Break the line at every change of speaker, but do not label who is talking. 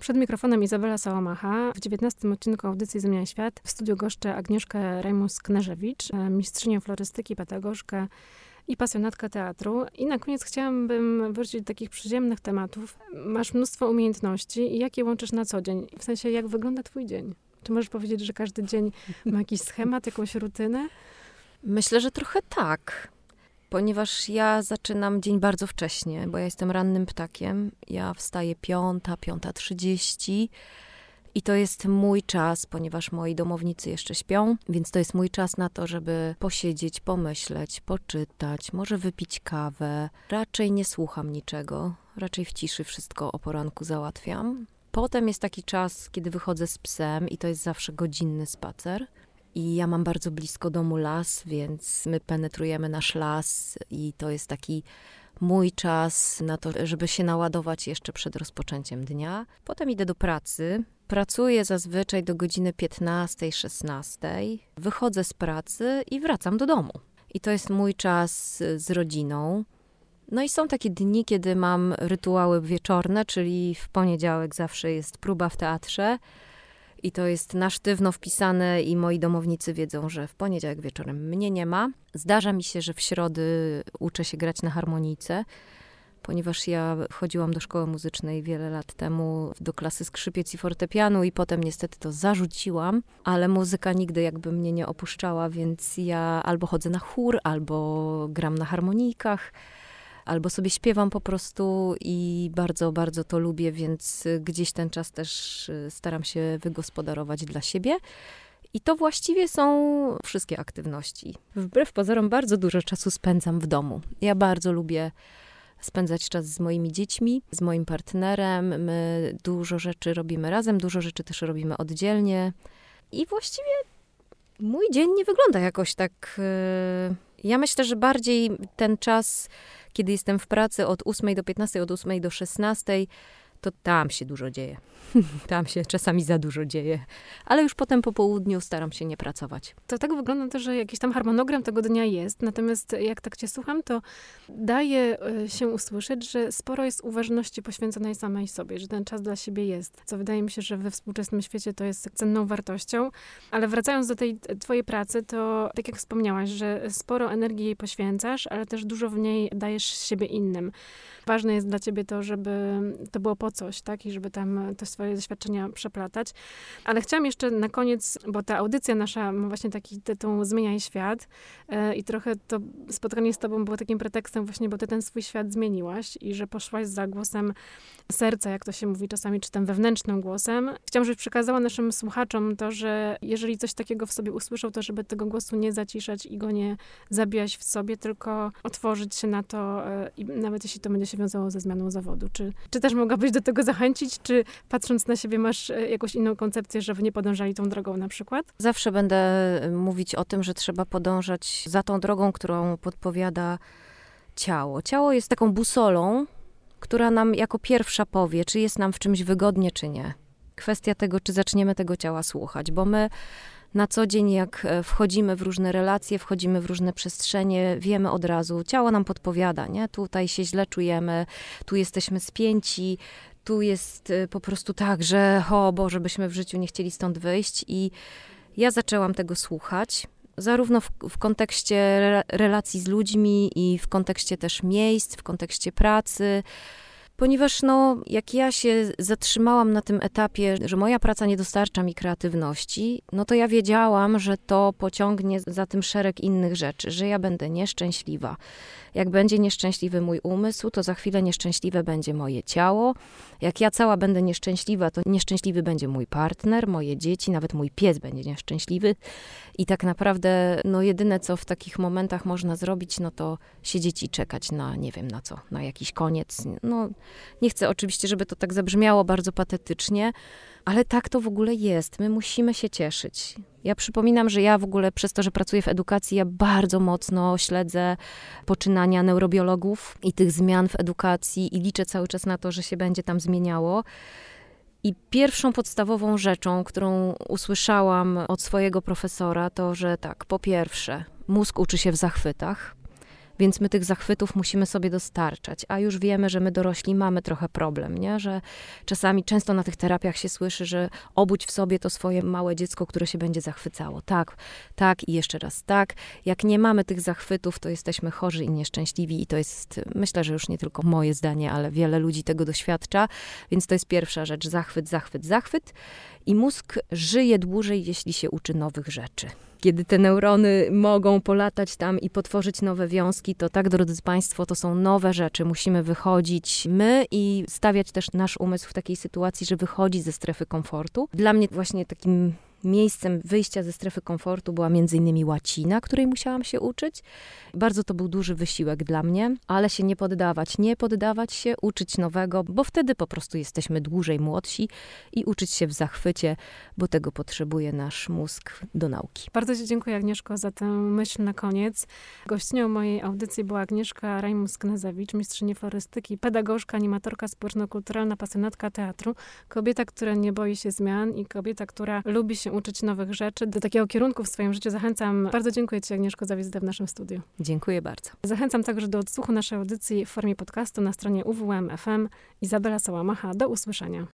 Przed mikrofonem Izabela Sałamacha. W 19 odcinku audycji Zmieniaj Świat w studiu goszczę Agnieszkę Rejmus-Kneżewicz, mistrzynię florystyki, pedagogzkę i pasjonatkę teatru. I na koniec chciałabym wrócić do takich przyziemnych tematów. Masz mnóstwo umiejętności i jak je łączysz na co dzień? W sensie, jak wygląda twój dzień? Czy możesz powiedzieć, że każdy dzień ma jakiś schemat, jakąś rutynę?
Myślę, że trochę tak. Ponieważ ja zaczynam dzień bardzo wcześnie, bo ja jestem rannym ptakiem. Ja wstaję 5:30 i to jest mój czas, ponieważ moi domownicy jeszcze śpią, więc to jest mój czas na to, żeby posiedzieć, pomyśleć, poczytać, może wypić kawę. Raczej nie słucham niczego, raczej w ciszy wszystko o poranku załatwiam. Potem jest taki czas, kiedy wychodzę z psem i to jest zawsze godzinny spacer. I ja mam bardzo blisko domu las, więc my penetrujemy nasz las i to jest taki mój czas na to, żeby się naładować jeszcze przed rozpoczęciem dnia. Potem idę do pracy. Pracuję zazwyczaj do godziny 15-16. Wychodzę z pracy i wracam do domu. I to jest mój czas z rodziną. No i są takie dni, kiedy mam rytuały wieczorne, czyli w poniedziałek zawsze jest próba w teatrze. I to jest na sztywno wpisane i moi domownicy wiedzą, że w poniedziałek wieczorem mnie nie ma. Zdarza mi się, że w środy uczę się grać na harmonijce, ponieważ ja chodziłam do szkoły muzycznej wiele lat temu, do klasy skrzypiec i fortepianu i potem niestety to zarzuciłam, ale muzyka nigdy jakby mnie nie opuszczała, więc ja albo chodzę na chór, albo gram na harmonijkach, albo sobie śpiewam po prostu i bardzo, bardzo to lubię, więc gdzieś ten czas też staram się wygospodarować dla siebie. I to właściwie są wszystkie aktywności. Wbrew pozorom bardzo dużo czasu spędzam w domu. Ja bardzo lubię spędzać czas z moimi dziećmi, z moim partnerem. My dużo rzeczy robimy razem, dużo rzeczy też robimy oddzielnie. I właściwie mój dzień nie wygląda jakoś tak... Ja myślę, że bardziej ten czas, kiedy jestem w pracy od 8 do 15, od 8 do 16, to tam się dużo dzieje. Tam się czasami za dużo dzieje. Ale już potem po południu staram się nie pracować.
To tak wygląda też, że jakiś tam harmonogram tego dnia jest. Natomiast jak tak cię słucham, to daje się usłyszeć, że sporo jest uważności poświęconej samej sobie, że ten czas dla siebie jest. Co wydaje mi się, że we współczesnym świecie to jest cenną wartością. Ale wracając do tej twojej pracy, to tak jak wspomniałaś, że sporo energii jej poświęcasz, ale też dużo w niej dajesz siebie innym. Ważne jest dla ciebie to, żeby to było po coś, tak? I żeby tam te swoje doświadczenia przeplatać. Ale chciałam jeszcze na koniec, bo ta audycja nasza ma właśnie taki tytuł Zmieniaj Świat i trochę to spotkanie z tobą było takim pretekstem właśnie, bo ty ten swój świat zmieniłaś i że poszłaś za głosem serca, jak to się mówi czasami, czy tym wewnętrznym głosem. Chciałam, żebyś przekazała naszym słuchaczom to, że jeżeli coś takiego w sobie usłyszą, to żeby tego głosu nie zaciszać i go nie zabijać w sobie, tylko otworzyć się na to i nawet jeśli to będzie się wiązało ze zmianą zawodu. Czy też mogłabyś do tego zachęcić, czy patrząc na siebie masz jakąś inną koncepcję, żeby nie podążali tą drogą na przykład?
Zawsze będę mówić o tym, że trzeba podążać za tą drogą, którą podpowiada ciało. Ciało jest taką busolą, która nam jako pierwsza powie, czy jest nam w czymś wygodnie, czy nie. Kwestia tego, czy zaczniemy tego ciała słuchać, bo my na co dzień, jak wchodzimy w różne relacje, wchodzimy w różne przestrzenie, wiemy od razu, ciało nam podpowiada, nie? Tutaj się źle czujemy, tu jesteśmy spięci, tu jest po prostu tak, że o Boże, byśmy w życiu nie chcieli stąd wyjść. I ja zaczęłam tego słuchać, zarówno w kontekście relacji z ludźmi i w kontekście też miejsc, w kontekście pracy. Ponieważ jak ja się zatrzymałam na tym etapie, że moja praca nie dostarcza mi kreatywności, to ja wiedziałam, że to pociągnie za tym szereg innych rzeczy, że ja będę nieszczęśliwa. Jak będzie nieszczęśliwy mój umysł, to za chwilę nieszczęśliwe będzie moje ciało. Jak ja cała będę nieszczęśliwa, to nieszczęśliwy będzie mój partner, moje dzieci, nawet mój pies będzie nieszczęśliwy. I tak naprawdę, jedyne co w takich momentach można zrobić, to siedzieć i czekać na, nie wiem na co, na jakiś koniec. Nie chcę oczywiście, żeby to tak zabrzmiało bardzo patetycznie, ale tak to w ogóle jest. My musimy się cieszyć. Ja przypominam, że ja w ogóle przez to, że pracuję w edukacji, ja bardzo mocno śledzę poczynania neurobiologów i tych zmian w edukacji i liczę cały czas na to, że się będzie tam zmieniało. I pierwszą podstawową rzeczą, którą usłyszałam od swojego profesora, to, że tak, po pierwsze, mózg uczy się w zachwytach. więc my tych zachwytów musimy sobie dostarczać. A już wiemy, że my dorośli mamy trochę problem, nie? Że czasami, często na tych terapiach się słyszy, że obudź w sobie to swoje małe dziecko, które się będzie zachwycało. Tak, tak i jeszcze raz tak. Jak nie mamy tych zachwytów, to jesteśmy chorzy i nieszczęśliwi i to jest, myślę, że już nie tylko moje zdanie, ale wiele ludzi tego doświadcza, więc to jest pierwsza rzecz, zachwyt, zachwyt, zachwyt. I mózg żyje dłużej, jeśli się uczy nowych rzeczy. Kiedy te neurony mogą polatać tam i potworzyć nowe wiązki, to tak, drodzy Państwo, to są nowe rzeczy. Musimy wychodzić my i stawiać też nasz umysł w takiej sytuacji, że wychodzi ze strefy komfortu. Dla mnie właśnie takim miejscem wyjścia ze strefy komfortu była między innymi łacina, której musiałam się uczyć. Bardzo to był duży wysiłek dla mnie, ale się nie poddawać się, uczyć nowego, bo wtedy po prostu jesteśmy dłużej młodsi i uczyć się w zachwycie, bo tego potrzebuje nasz mózg do nauki.
Bardzo Ci dziękuję, Agnieszko, za tę myśl na koniec. Gościnią mojej audycji była Agnieszka Rajmus-Knezewicz, mistrzyni florystyki, pedagogzka, animatorka społeczno-kulturalna, pasjonatka teatru, kobieta, która nie boi się zmian i kobieta, która lubi się uczyć nowych rzeczy. Do takiego kierunku w swoim życiu zachęcam. Bardzo dziękuję Ci, Agnieszko, za wizytę w naszym studiu.
Dziękuję bardzo.
Zachęcam także do odsłuchu naszej audycji w formie podcastu na stronie UWM FM. Izabela Sałamacha. Do usłyszenia.